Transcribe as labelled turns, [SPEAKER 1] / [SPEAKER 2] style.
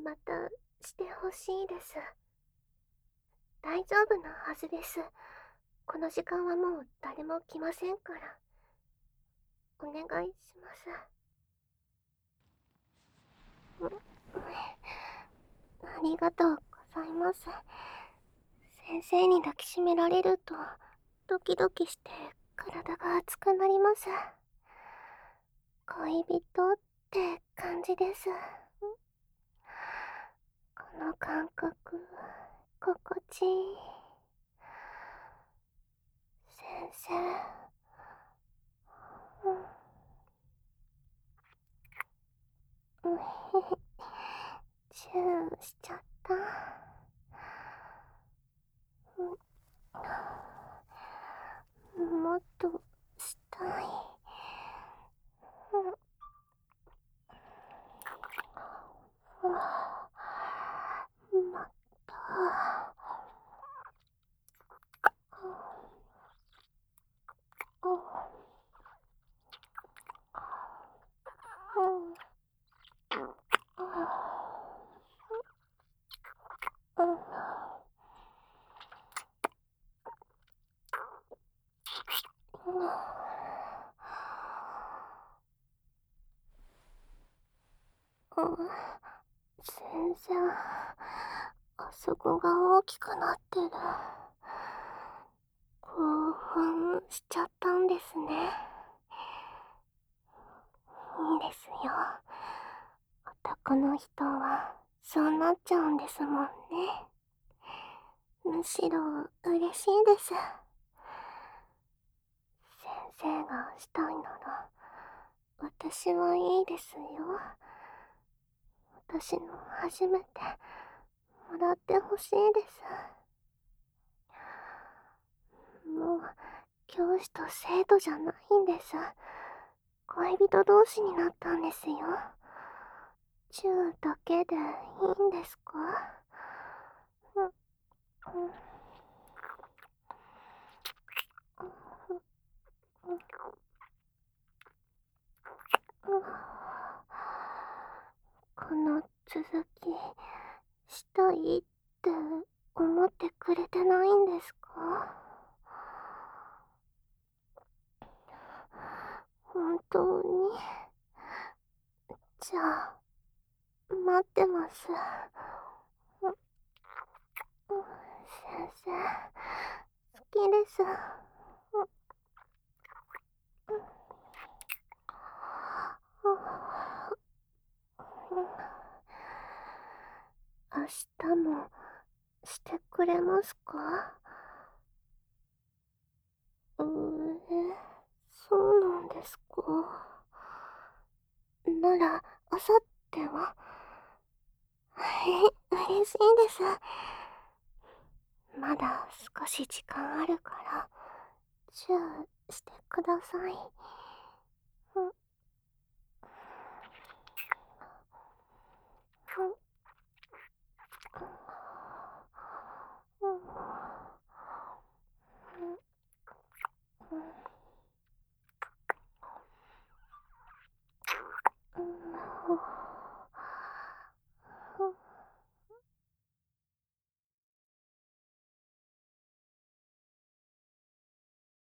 [SPEAKER 1] またしてほしいです。大丈夫なはずです。この時間はもう誰も来ませんから。お願いします。ありがとうございます。先生に抱きしめられるとドキドキして体が熱くなります。恋人って感じです。この感覚心地いい。先生、うへへ、チューしちゃった。もっとしたい。また。全然、あそこが大きくなってる。興奮しちゃったんですね。いいですよ。男の人はそうなっちゃうんですもんね。むしろ嬉しいです。先生がしたいなら私はいいですよ。私の初めてもらってほしいです。もう教師と生徒じゃないんです。恋人同士になったんですよ。チューだけでいいんですか？うんうんうん。この続きしたいって思ってくれてないんですか？本当に。じゃあ待ってます。先生好きです。明日もしてくれますか？そうなんですか。なら、あさっては。嬉しいです。まだ少し時間あるから、チューしてください。